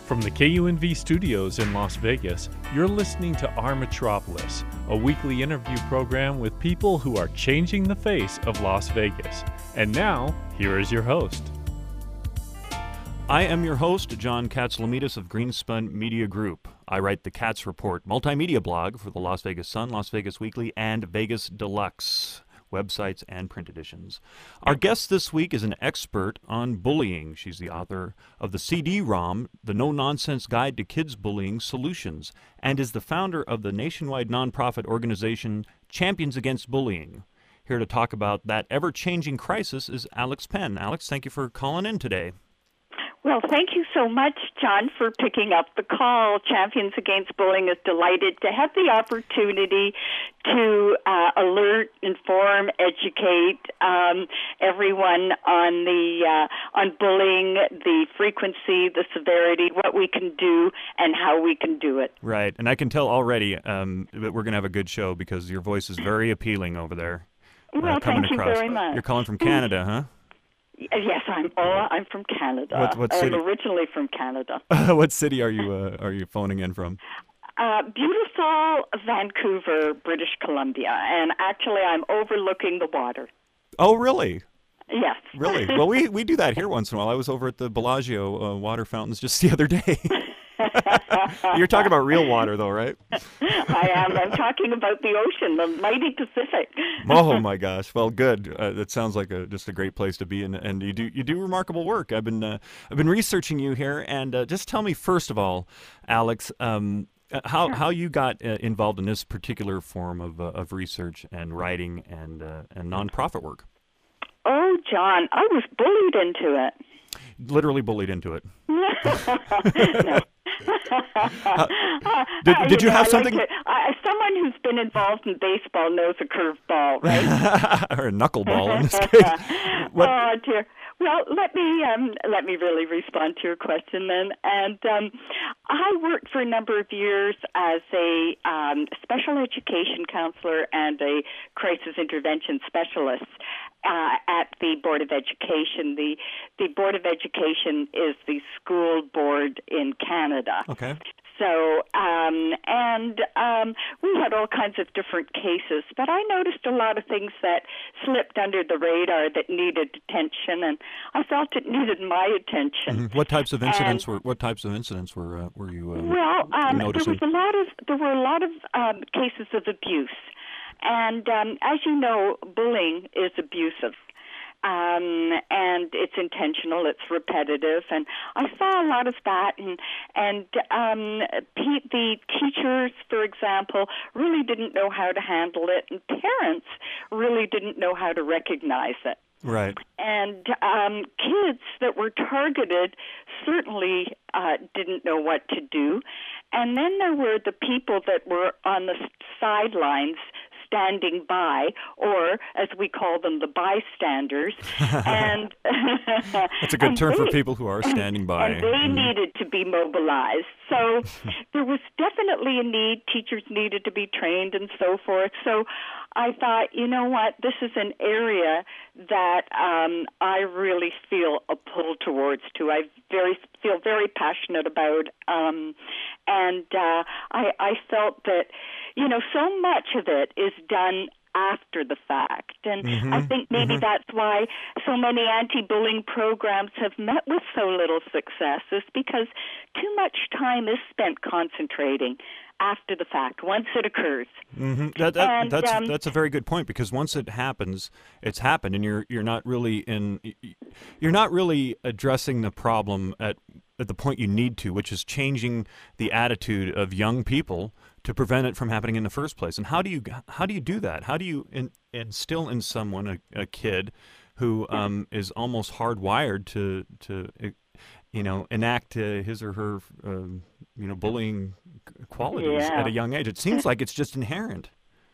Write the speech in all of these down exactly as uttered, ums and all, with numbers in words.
From the K U N V studios in Las Vegas, you're listening to Our Metropolis, a weekly interview program with people who are changing the face of Las Vegas. And now, here is your host. I am your host, John Katzlamidas of Greenspun Media Group. I write the Katz Report multimedia blog for the Las Vegas Sun, Las Vegas Weekly, and Vegas Deluxe websites and print editions. Our guest this week is an expert on bullying. She's the author of the C D ROM, The No-Nonsense Guide to Kids Bullying Solutions, and is the founder of the nationwide nonprofit organization Champions Against Bullying. Here to talk about that ever-changing crisis is Alex Penn. Alex, thank you for calling in today. Well, thank you so much, John, for picking up the call. Champions Against Bullying is delighted to have the opportunity to uh, alert, inform, educate um, everyone on the uh, on bullying, the frequency, the severity, what we can do, and how we can do it. Right, and I can tell already um, that we're going to have a good show because your voice is very appealing over there. Well, uh, thank you across. very much. You're calling from Canada, huh? Yes, I'm. Oh, I'm from Canada. What, what I'm city? originally from Canada. What city are you uh, are you phoning in from? Uh, beautiful Vancouver, British Columbia, and actually, I'm overlooking the water. Oh, really? Yes. Really? Well, we we do that here once in a while. I was over at the Bellagio uh, water fountains just the other day. You're talking about real water, though, right? I am. I'm talking about the ocean, the mighty Pacific. Oh my gosh! Well, good. Uh, that sounds like a, just a great place to be, and, and you do you do remarkable work. I've been uh, I've been researching you here, and uh, just tell me first of all, Alex, um, how Sure. how you got uh, involved in this particular form of uh, of research and writing and uh, and nonprofit work. Oh, John, I was bullied into it. Literally bullied into it. No. Uh, did, Uh, did you know, have I something? Like to, I, someone who's been involved in baseball knows a curveball, right? Or a knuckleball in this case. What? Oh dear. Well, let me um, let me really respond to your question then. And um, I worked for a number of years as a um, special education counselor and a crisis intervention specialist uh, at the Board of Education. The the Board of Education is the school board in Canada. Okay. So, um, and um, we had all kinds of different cases, but I noticed a lot of things that slipped under the radar that needed attention, and I felt it needed my attention. Mm-hmm. What types of incidents and, were? What types of incidents were uh, were you uh, well, um, noticing? There was a lot of there were a lot of um, cases of abuse, and um, as you know, bullying is abusive. Um, and it's intentional, it's repetitive, and I saw a lot of that, and and um, pe- the teachers, for example, really didn't know how to handle it, and parents really didn't know how to recognize it. Right. And um, kids that were targeted certainly uh, didn't know what to do. And then there were the people that were on the sidelines standing by, or as we call them, the bystanders. And that's a good term they, for people who are standing by. And they mm-hmm. needed to be mobilized. So there was definitely a need. Teachers needed to be trained and so forth. So I thought, you know what, this is an area that um, I really feel a pull towards to. I very feel very passionate about, um, and uh, I, I felt that, you know, so much of it is done after the fact. And mm-hmm, I think maybe mm-hmm. that's why so many anti-bullying programs have met with so little success, is because too much time is spent concentrating after the fact, once it occurs. Mm-hmm. That, that, and, that's um, that's a very good point, because once it happens, it's happened, and you're you're not really in you're not really addressing the problem at at the point you need to, which is changing the attitude of young people to prevent it from happening in the first place. And how do you how do you do that? How do you in, instill in someone, a, a kid, who um, is almost hardwired to to you know enact uh, his or her um, you know bullying qualities yeah. at a young age? It seems like it's just inherent.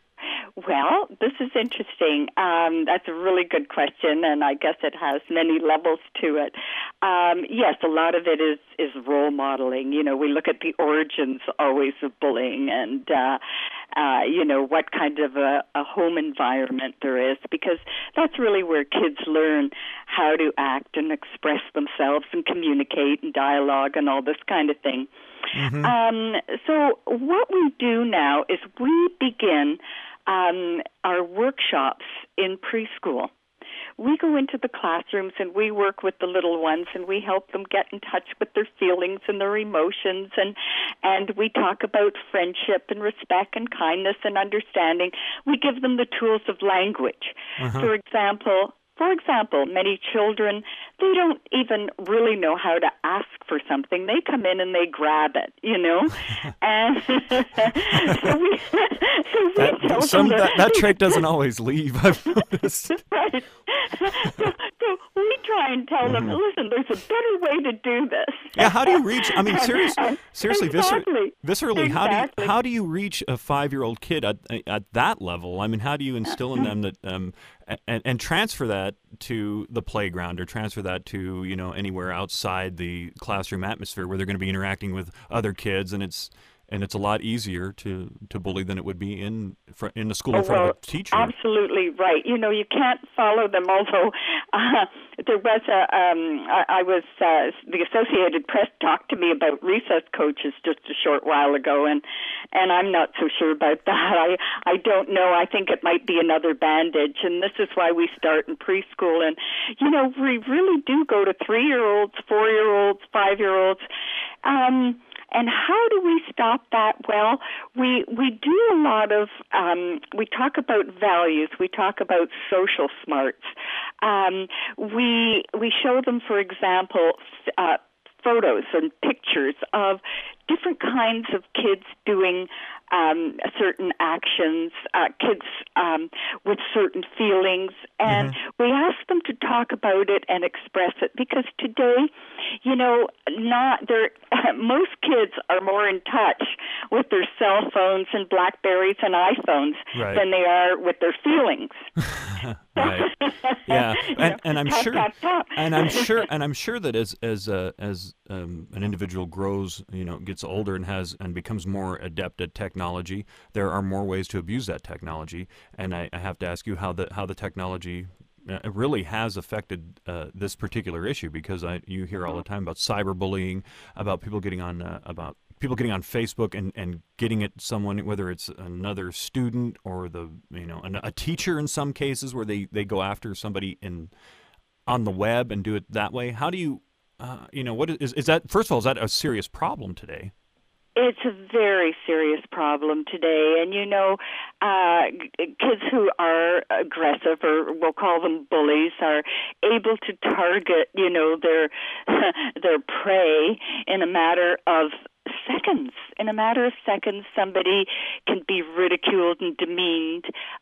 Well, this is interesting. Um, that's a really good question, and I guess it has many levels to it. Um, yes, a lot of it is, is role modeling. You know, we look at the origins always of bullying, and uh, uh, you know, what kind of a, a home environment there is, because that's really where kids learn how to act and express themselves and communicate and dialogue and all this kind of thing. Mm-hmm. Um, so what we do now is we begin um, our workshops in preschool. We go into the classrooms and we work with the little ones and we help them get in touch with their feelings and their emotions, and and we talk about friendship and respect and kindness and understanding. We give them the tools of language. Uh-huh. For example, For example, many children, they don't even really know how to ask for something. They come in and they grab it, you know? And so we, so we that, tell some, them that, that trait doesn't always leave, I've noticed. Right. So, so we try and tell them, mm-hmm. listen, there's a better way to do this. Yeah, how do you reach, I mean, serious, seriously, exactly. viscerally, exactly. how do you, how do you reach a five-year-old kid at, at that level? I mean, how do you instill in them that, um, and, and transfer that to the playground, or transfer that to, you know, anywhere outside the classroom atmosphere where they're going to be interacting with other kids, and it's and it's a lot easier to, to bully than it would be in in the school in front well, of a teacher. Absolutely right. You know, you can't follow them. Although uh, there was a, um, I, I was uh, the Associated Press talked to me about recess coaches just a short while ago, and and I'm not so sure about that. I I don't know. I think it might be another bandage, and this is why we start in preschool. And you know, we really do go to three-year-olds, four-year-olds, five-year-olds. Um, And how do we stop that? Well, we we do a lot of, um, we talk about values, we talk about social smarts. Um, we we show them, for example, uh, photos and pictures of different kinds of kids doing um, certain actions, uh, kids um, with certain feelings, and mm-hmm. we ask them to talk about it and express it, because today, you know, not there. Most kids are more in touch with their cell phones and Blackberries and iPhones right. than they are with their feelings. Right. Yeah, and, and I'm tap, sure, tap, tap. and I'm sure, and I'm sure that as as uh, as um, an individual grows, you know, gets older and has and becomes more adept at technology, there are more ways to abuse that technology. And I, I have to ask you how the how the technology uh, really has affected uh, this particular issue, because I you hear all the time about cyberbullying, about people getting on uh, about. people getting on Facebook and, and getting at someone, whether it's another student or the you know an, a teacher in some cases, where they, they go after somebody in on the web and do it that way. How do you, uh, you know, what is is that? First of all, is that a serious problem today? It's a very serious problem today, and you know, uh, kids who are aggressive, or we'll call them bullies, are able to target, you know, their their prey in a matter of seconds. In a matter of seconds, somebody can be ridiculed and demeaned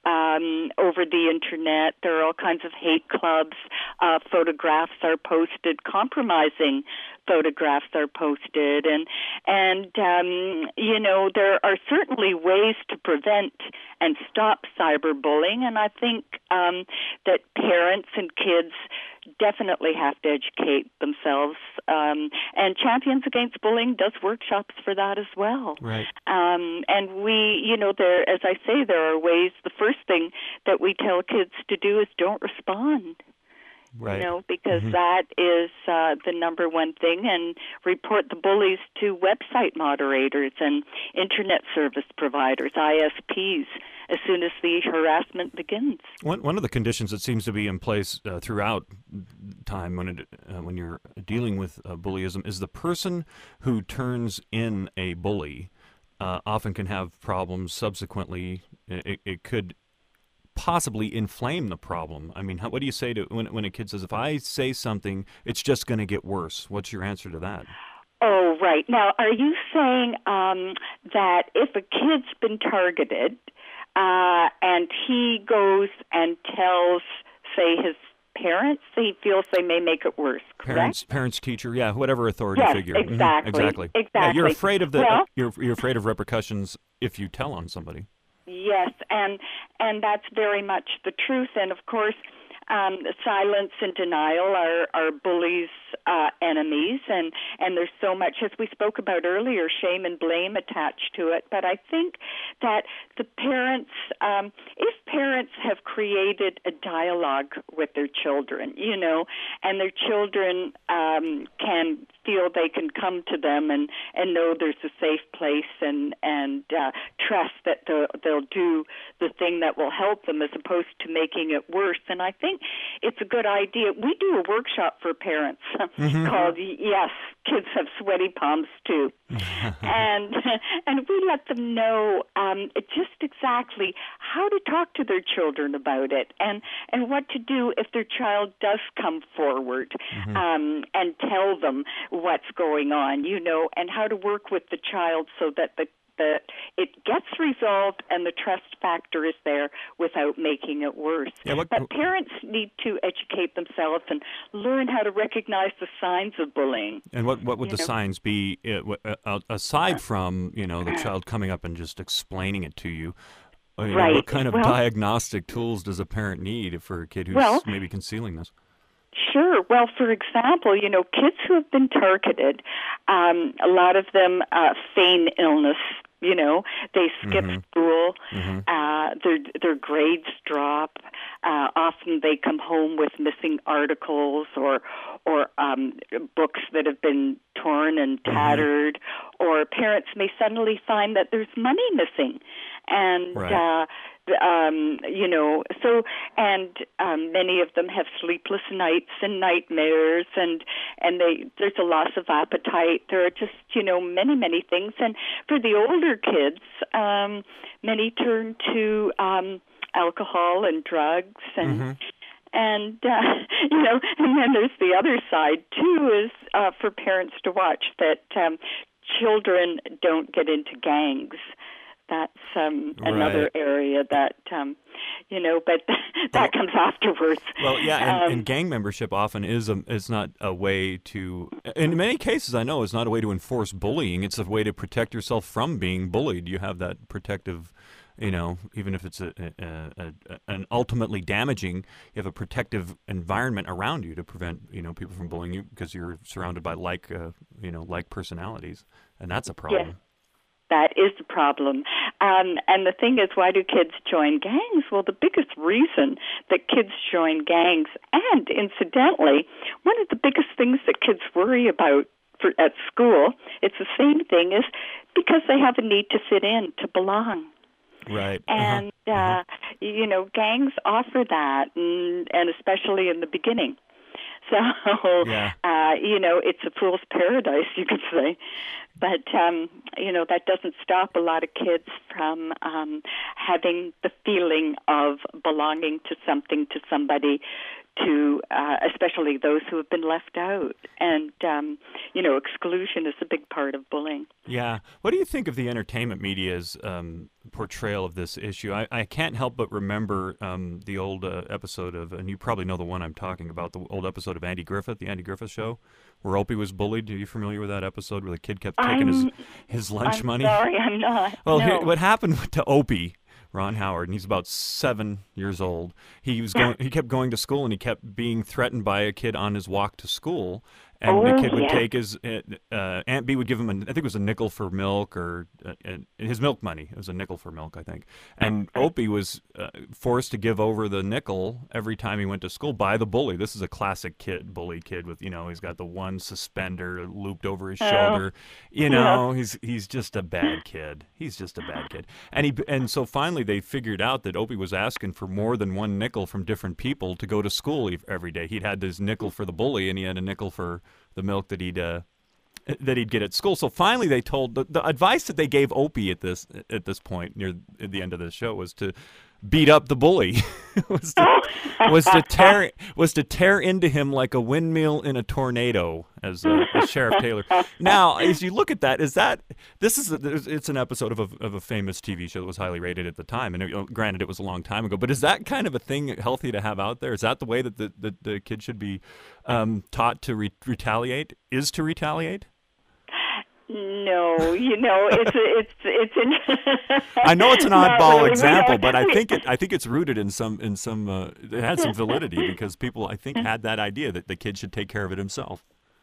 um, over the internet. There are all kinds of hate clubs. Uh, photographs are posted, compromising photographs are posted, and and um, you know, there are certainly ways to prevent and stop cyberbullying, and I think um, that parents and kids definitely have to educate themselves. Um, and Champions Against Bullying does workshops for that as well. Right. Um, and we, you know, there, as I say, there are ways. The first thing that we tell kids to do is don't respond. Right. You know, because mm-hmm. that is uh, the number one thing, and report the bullies to website moderators and internet service providers, I S Ps, as soon as the harassment begins. One one of the conditions that seems to be in place uh, throughout time when it uh, when you're dealing with uh, bullyism is the person who turns in a bully uh, often can have problems subsequently. It, it could possibly inflame the problem. I mean, how, what do you say to when when a kid says, if I say something, it's just going to get worse? What's your answer to that? Oh, right. Now, are you saying um, that if a kid's been targeted uh, and he goes and tells, say, his parents, he feels they may make it worse, correct? Parents, parents, teacher, yeah, whatever authority yes, figure. Exactly. Mm-hmm. Exactly. Exactly. Yeah, you're afraid of the well, you're you're afraid of repercussions if you tell on somebody. Yes, and and that's very much the truth. And of course, um, silence and denial are, are bullies' uh, enemies, and, and there's so much, as we spoke about earlier, shame and blame attached to it. But I think that the parents, um, if parents have created a dialogue with their children, you know, and their children um, can feel they can come to them and, and know there's a safe place and, and uh, trust that they'll, they'll do the thing that will help them as opposed to making it worse. And I think it's a good idea. We do a workshop for parents mm-hmm. called Yes, Kids Have Sweaty Palms Too. and and we let them know um, just exactly how to talk to their children about it and, and what to do if their child does come forward mm-hmm. um, and tell them what's going on, you know, and how to work with the child so that the that it gets resolved and the trust factor is there without making it worse. Yeah, what, but parents need to educate themselves and learn how to recognize the signs of bullying. And what, what would the know? signs be, uh, aside from, you know, the child coming up and just explaining it to you? you know, right. What kind of well, diagnostic tools does a parent need for a kid who's well, maybe concealing this? Sure. Well, for example, you know, kids who have been targeted, um, a lot of them uh, feign illness. You know, they skip mm-hmm. school, mm-hmm. uh, their their grades drop. Uh, often they come home with missing articles or or um, books that have been torn and tattered. Mm-hmm. Or parents may suddenly find that there's money missing, and right. uh, Um, you know, so, and um, many of them have sleepless nights and nightmares, and and they there's a loss of appetite. There are just, you know, many, many things. And for the older kids, um, many turn to um, alcohol and drugs, and mm-hmm. and uh, you know, and then there's the other side too, is uh, for parents to watch that um, children don't get into gangs. That's um, another right. area that, um, you know, but that comes afterwards. Well, yeah, and, um, and gang membership often is a, is not a way to, in many cases I know, it's not a way to enforce bullying. It's a way to protect yourself from being bullied. You have that protective, you know, even if it's a, a, a, a, an ultimately damaging, you have a protective environment around you to prevent, you know, people from bullying you because you're surrounded by like, uh, you know, like personalities, and that's a problem. Yes. That is the problem. Um, and the thing is, why do kids join gangs? Well, the biggest reason that kids join gangs, and incidentally, one of the biggest things that kids worry about for, at school, it's the same thing, is because they have a need to fit in, to belong. Right. And, uh-huh. uh, uh-huh. you know, gangs offer that, and, and especially in the beginning. So, yeah. uh, you know, it's a fool's paradise, you could say. But, um, you know, that doesn't stop a lot of kids from um, having the feeling of belonging to something, to somebody, to uh, especially those who have been left out. And, um, you know, exclusion is a big part of bullying. Yeah. What do you think of the entertainment media's um, portrayal of this issue? I, I can't help but remember um, the old uh, episode of, and you probably know the one I'm talking about, the old episode of Andy Griffith, the Andy Griffith Show, where Opie was bullied. Are you familiar with that episode where the kid kept taking I'm, his, his lunch I'm money? Sorry, I'm not. Well, no. here, what happened to Opie, Ron Howard, and he's about seven years old. He was going. He kept going to school, and he kept being threatened by a kid on his walk to school. And oh, the kid would yeah. take his uh, Aunt Bee would give him, a, I think it was a nickel for milk, or uh, his milk money. It was a nickel for milk, I think. And Opie was uh, forced to give over the nickel every time he went to school by the bully. This is a classic kid, bully kid with, you know, he's got the one suspender looped over his oh. shoulder. You know, yeah. he's he's just a bad kid. He's just a bad kid. And he and so finally they figured out that Opie was asking for more than one nickel from different people to go to school every day. He'd had his nickel for the bully, and he had a nickel for the milk that he'd uh, that he'd get at school. So finally, they told the, the advice that they gave Opie at this at this point near at the end of the show was to beat up the bully. was to, was to tear was to tear into him like a windmill in a tornado, as, uh, as Sheriff Taylor. Now, as you look at that, is that this is a, it's an episode of a, of a famous T V show that was highly rated at the time, and it, granted, it was a long time ago. But is that kind of a thing healthy to have out there? Is that the way that the the, the kid should be um, taught to re- retaliate? Is to retaliate? No, you know, it's it's it's. An I know it's an oddball really. example, but I think it I think it's rooted in some in some uh, it had some validity because people I think had that idea that the kid should take care of it himself.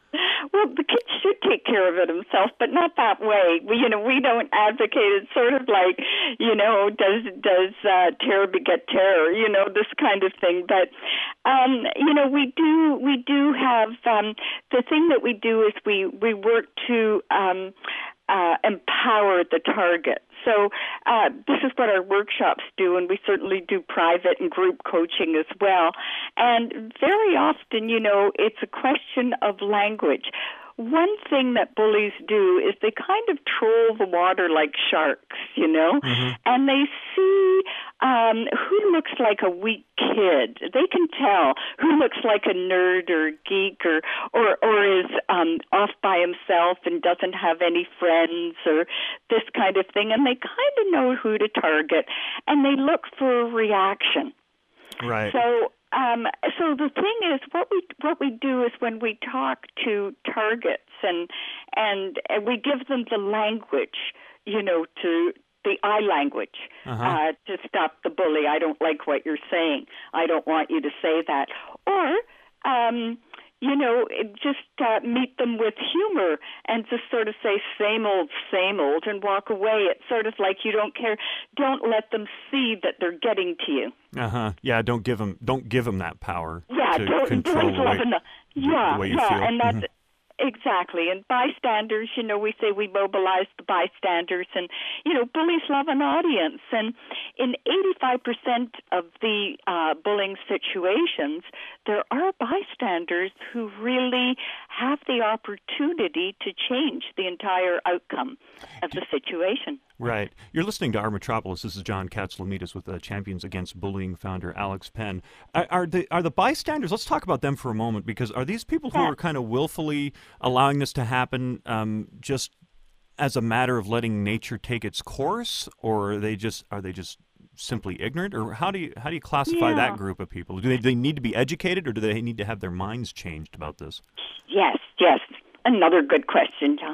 well, the kids should take care of it themselves, but not that way. We, you know, we don't advocate it. Sort of like, you know, does does uh, terror beget terror? You know, this kind of thing. But um, you know, we do we do have um, the thing that we do is we we work to um, uh, empower the target. So uh, this is what our workshops do, and we certainly do private and group coaching as well. And very often, you know, it's a question of language. One thing that bullies do is they kind of troll the water like sharks, you know, mm-hmm. and they see um, who looks like a weak kid. They can tell who looks like a nerd or a geek or or, or is um, off by himself and doesn't have any friends or this kind of thing, and they kind of know who to target, and they look for a reaction. Right. So. Um, so the thing is, what we what we do is when we talk to targets and and, and we give them the language, you know, to the I language uh-huh. uh, to stop the bully. I don't like what you're saying. I don't want you to say that. Or, um, you know, just uh, meet them with humor and just sort of say same old, same old, and walk away. It's sort of like you don't care. Don't let them see that they're getting to you. Uh huh. Yeah. Don't give them. Don't give them that power. Yeah. To don't. control don't the way, the, yeah. the way you yeah. feel. And that's. Mm-hmm. Exactly. And bystanders, you know, we say we mobilize the bystanders, and, you know, bullies love an audience. And in eighty-five percent of the uh, bullying situations, there are bystanders who really have the opportunity to change the entire outcome of the situation. Right. You're listening to Our Metropolis. This is John Katzlamitis with uh, Champions Against Bullying founder Alex Penn. Are, are the are the bystanders? Let's talk about them for a moment, because are these people who yeah. are kind of willfully allowing this to happen, um, just as a matter of letting nature take its course, or are they just are they just simply ignorant, or how do you how do you classify yeah. that group of people? Do they, do they need to be educated, or do they need to have their minds changed about this? Yes. Yes. Another good question, John.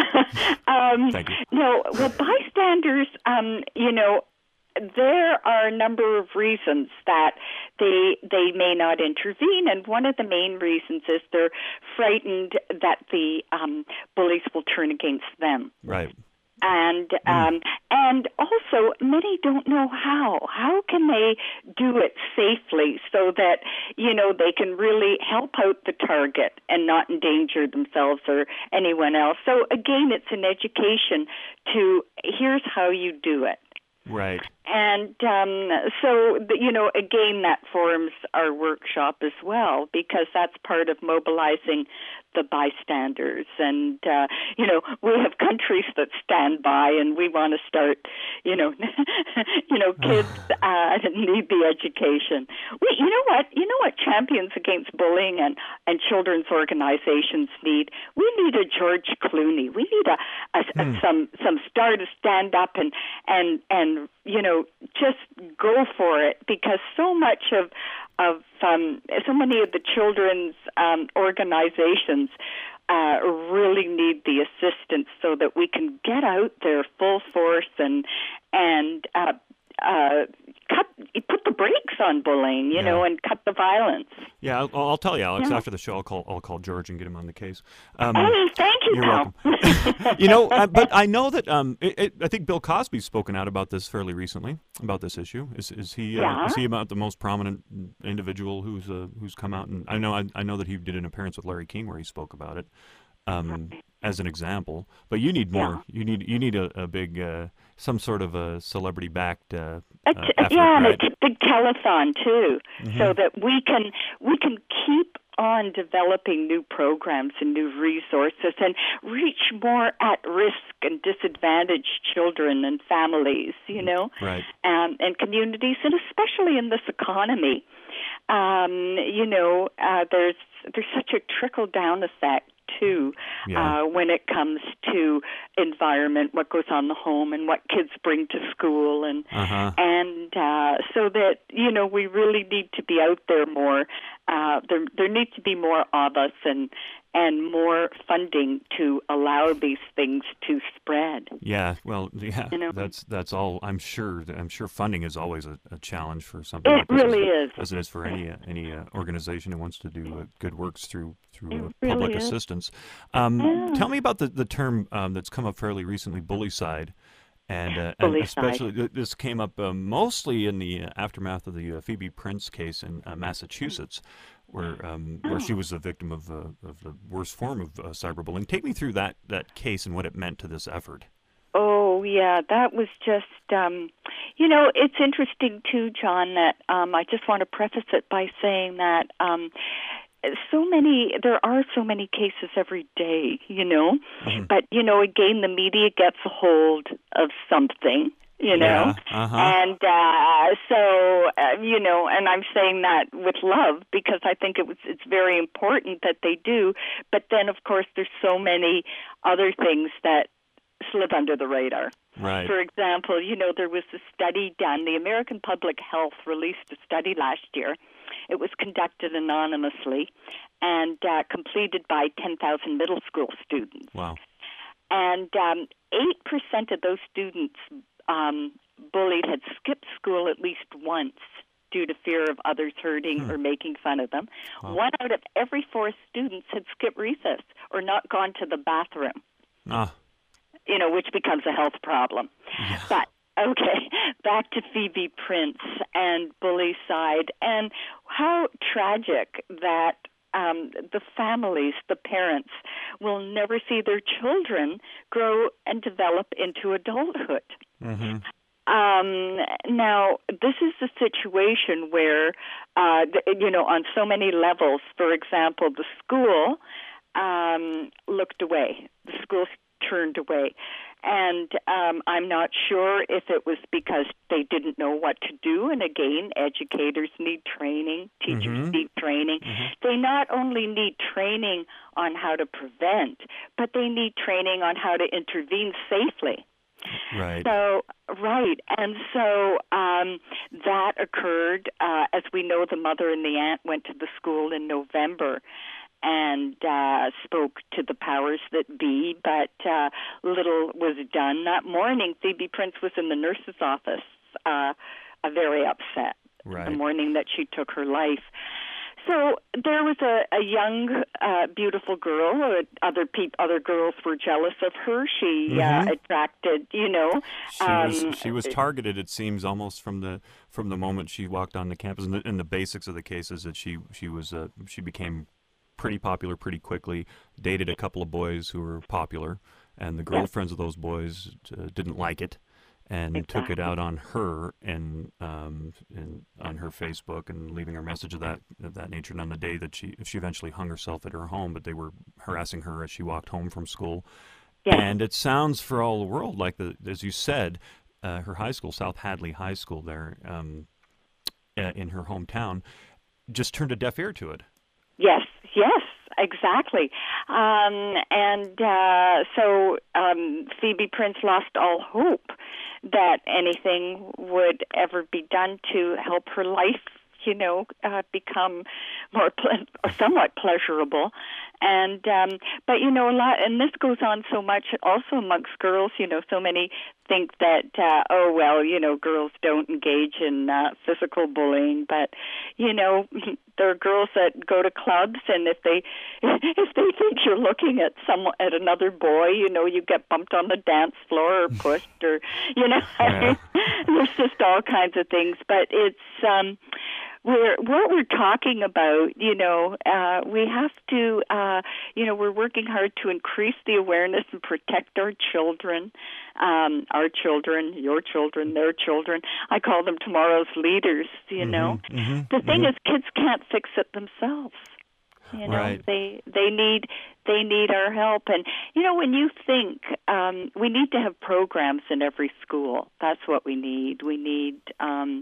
um, Thank you. No, well, bystanders, um, you know, there are a number of reasons that they they may not intervene, and one of the main reasons is they're frightened that the um, bullies will turn against them. Right. And um, mm. and also, many don't know how. How can they do it safely so that, you know, they can really help out the target and not endanger themselves or anyone else? So, again, it's an education to here's how you do it. Right. And um, so, you know, again, that forms our workshop as well, because that's part of mobilizing the bystanders. And, uh, you know, we have countries that stand by, and we want to start, you know, you know, kids uh, need the education. We, you know what? You know what Champions Against Bullying and, and children's organizations need? We need a George Clooney. We need a, a, hmm. a some some star to stand up and and and you know, just go for it, because so much of of um, so many of the children's um, organizations uh, really need the assistance so that we can get out there full force and and uh, uh, cut put the brakes on bullying, you yeah. know, and cut the violence. Yeah, I'll, I'll tell you, Alex. Yeah. After the show, I'll call I'll call George and get him on the case. Um, oh, thank you. You're Al. welcome. You know, uh, but I know that um, it, it, I think Bill Cosby's spoken out about this fairly recently, about this issue. Is is he uh, yeah. is he about the most prominent individual who's uh, who's come out? And I know I, I know that he did an appearance with Larry King where he spoke about it. Um, as an example, but you need more. Yeah. You need you need a, a big uh, some sort of a celebrity backed uh, uh, effort, yeah, right? and a big telethon too, mm-hmm. so that we can we can keep on developing new programs and new resources and reach more at risk and disadvantaged children and families, you know, right. um, and communities, and especially in this economy. Um, you know, uh, there's there's such a trickle down effect too, yeah. uh, when it comes to environment, what goes on in the home, and what kids bring to school, and uh-huh. and uh, so that, you know, we really need to be out there more. Uh, there there needs to be more of us, and and more funding to allow these things to spread. Yeah, well, yeah, you know? that's that's all. I'm sure. I'm sure funding is always a, a challenge for something It like this, really as, is. as it is for any uh, any uh, organization who wants to do uh, good works through through uh, really public is. assistance. Um, Yeah. Tell me about the the term um, that's come up fairly recently, bullycide. And, uh, and Bullycide. especially, th- this came up uh, mostly in the uh, aftermath of the uh, Phoebe Prince case in uh, Massachusetts, where um, where she was the victim of, uh, of the worst form of uh, cyberbullying. Take me through that, that case and what it meant to this effort. Oh, yeah, that was just, um, you know, it's interesting, too, John, that um, I just want to preface it by saying that um, so many, there are so many cases every day, you know, Mm-hmm. but, you know, again, the media gets a hold of something, you know, Yeah, uh-huh. and uh, so, uh, you know, and I'm saying that with love because I think it was, it's very important that they do, but then, of course, there's so many other things that slip under the radar. Right. For example, you know, there was a study done. The American Public Health released a study last year. It was conducted anonymously and uh, completed by ten thousand middle school students. Wow. And um, eight percent of those students um, bullied had skipped school at least once due to fear of others hurting Hmm. or making fun of them. Wow. One out of every four students had skipped recess or not gone to the bathroom. Ah. You know, which becomes a health problem. Yeah. But, okay, back to Phoebe Prince and bullycide and how tragic that um, the families, the parents, will never see their children grow and develop into adulthood. Mm-hmm. Um, now, this is a situation where, uh, you know, on so many levels, for example, the school um, looked away. The school turned away. And um, I'm not sure if it was because they didn't know what to do. And again, educators need training, teachers Mhm. need training. Mhm. They not only need training on how to prevent, but they need training on how to intervene safely. Right. So, right. And so um, that occurred. Uh, as we know, the mother and the aunt went to the school in November and uh, spoke to the powers that be, but uh, little was done. That morning, Phoebe Prince was in the nurse's office, uh, uh, very upset, Right. the morning that she took her life. So there was a, a young, uh, beautiful girl. Uh, other peop- other girls were jealous of her. She Mhm. uh, attracted, you know. She um, was she was targeted. It seems almost from the from the moment she walked on the campus. And the, and the basics of the case is that she she was uh, she became pretty popular pretty quickly. Dated a couple of boys who were popular, and the girlfriends of those boys uh, didn't like it, and took it Exactly. out on her and um and on her Facebook and leaving her message of that of that nature. And on the day that she she eventually hung herself at her home, but they were harassing her as she walked home from school. Yes. And it sounds for all the world like, the as you said, uh, her high school, South Hadley High School there um, uh, in her hometown, just turned a deaf ear to it. Yes, yes, exactly. Um, and uh, so um, Phoebe Prince lost all hope that anything would ever be done to help her life, you know, uh, become more ple- or somewhat pleasurable. And um, but you know a lot, and this goes on so much also amongst girls. You know, so many think that uh, oh well, you know, girls don't engage in uh, physical bullying, but you know, there are girls that go to clubs, and if they if they think you're looking at some at another boy, you know, you get bumped on the dance floor or pushed, or you know, Yeah. there's just all kinds of things. But it's um, we're what we're talking about. You know, uh, we have to. Uh, you know, we're working hard to increase the awareness and protect our children, um, our children, your children, their children. I call them tomorrow's leaders. You know, mhm, the thing mhm. is, kids can't fix it themselves. You know, Right. they they need they need our help. And you know, when you think um, we need to have programs in every school, that's what we need. We need um,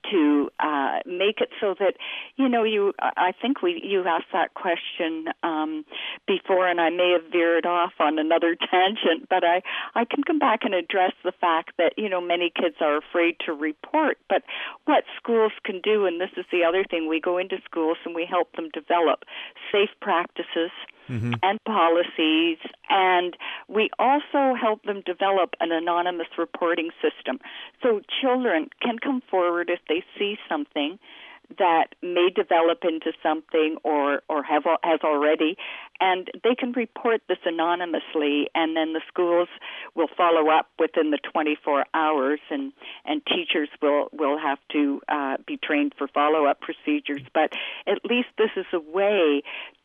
to uh, make it so that you know you. I think we you asked that question um, before, and I may have veered off on another tangent, but I I can come back and address the fact that you know many kids are afraid to report. But what schools can do, and this is the other thing, we go into schools and we help them develop safe practices Mm-hmm. and policies, and we also help them develop an anonymous reporting system. So children can come forward if they see something that may develop into something or, or have has already, and they can report this anonymously, and then the schools will follow up within the twenty-four hours, and, and teachers will, will have to uh, be trained for follow-up procedures. But at least this is a way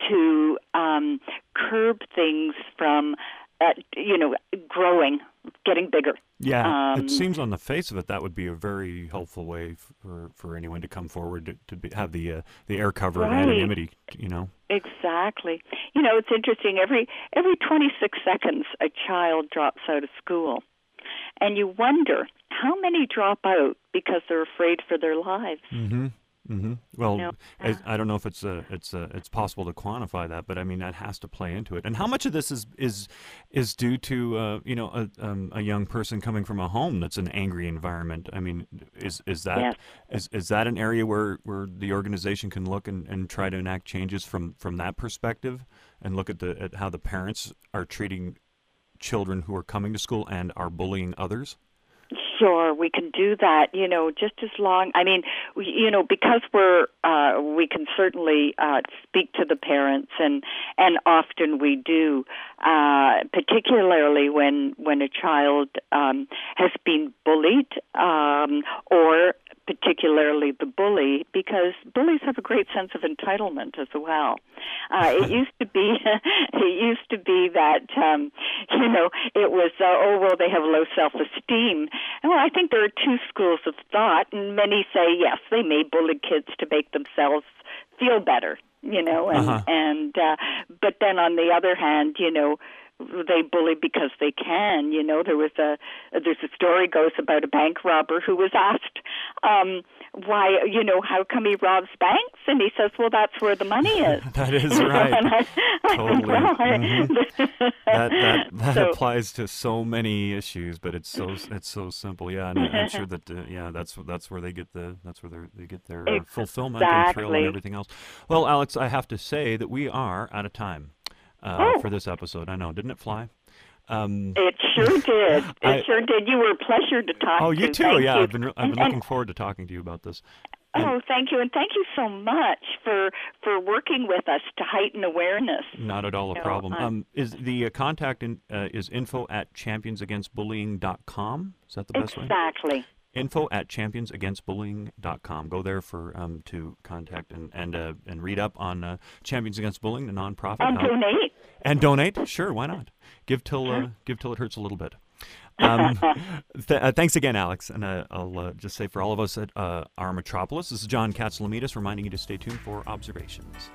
to um, curb things from, uh, you know, growing, getting bigger. Yeah, Um, it seems on the face of it that would be a very helpful way for, for anyone to come forward to, to be, have the uh, the air cover of Right. anonymity, you know. Exactly. You know, it's interesting. Every every twenty-six seconds, a child drops out of school, and you wonder how many drop out because they're afraid for their lives. Mm-hmm. Mm-hmm. Well, No. I, I don't know if it's uh, it's uh, it's possible to quantify that, but I mean that has to play into it. And how much of this is is is due to uh, you know a, um, a young person coming from a home that's an angry environment? I mean, is is that Yes. is is that an area where, where the organization can look and, and try to enact changes from, from that perspective, and look at the at how the parents are treating children who are coming to school and are bullying others? Sure, we can do that, you know, just as long, I mean, we, you know, because we're, uh, we can certainly uh, speak to the parents, and, and often we do, uh, particularly when, when a child um, has been bullied, um, or particularly the bully, because bullies have a great sense of entitlement as well. Uh, it used to be, it used to be that, um, you know, it was, uh, oh, well, they have low self-esteem. And well, I think there are two schools of thought, and many say, yes, they may bully kids to make themselves feel better, you know, and, Uh-huh. and uh, but then on the other hand, you know, they bully because they can. You know, there was a there's a story goes about a bank robber who was asked um, why, you know, how come he robs banks, and he says, well, that's where the money is. That is right. And I, I Totally. think, well, I- Mhm. That that, that So- applies to so many issues, but it's so it's so simple. Yeah, and I'm sure that uh, yeah, that's that's where they get the that's where they they get their uh, fulfillment and thrill and Exactly. everything else. Well, Alex, I have to say that we are out of time uh, Oh. for this episode. I know, didn't it fly? Um, It sure did. It I- sure did. You were a pleasure to talk to. oh, you too. Thank Yeah, you. I've been re- I've And- been and- looking forward to talking to you about this. And- Oh, thank you, and thank you so much for for working with us to heighten awareness. Not at all a No, problem. I'm- Um, is the uh, contact in, uh, is info at champions against bullying dot com? Is that the best way? Exactly. Info at champions against bullying dot com. Go there for um, to contact and and uh, and read up on uh, Champions Against Bullying, the nonprofit. And Uh, donate. and donate. Sure, why not? Give till uh, give till it hurts a little bit. Um, th- uh, thanks again, Alex. And uh, I'll uh, just say for all of us at uh, our Metropolis, this is John Katz-Lamidis reminding you to stay tuned for observations.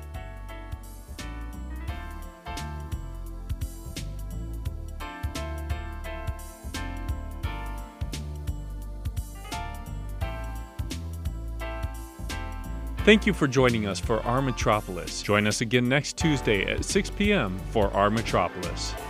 Thank you for joining us for Our Metropolis. Join us again next Tuesday at six p.m. for Our Metropolis.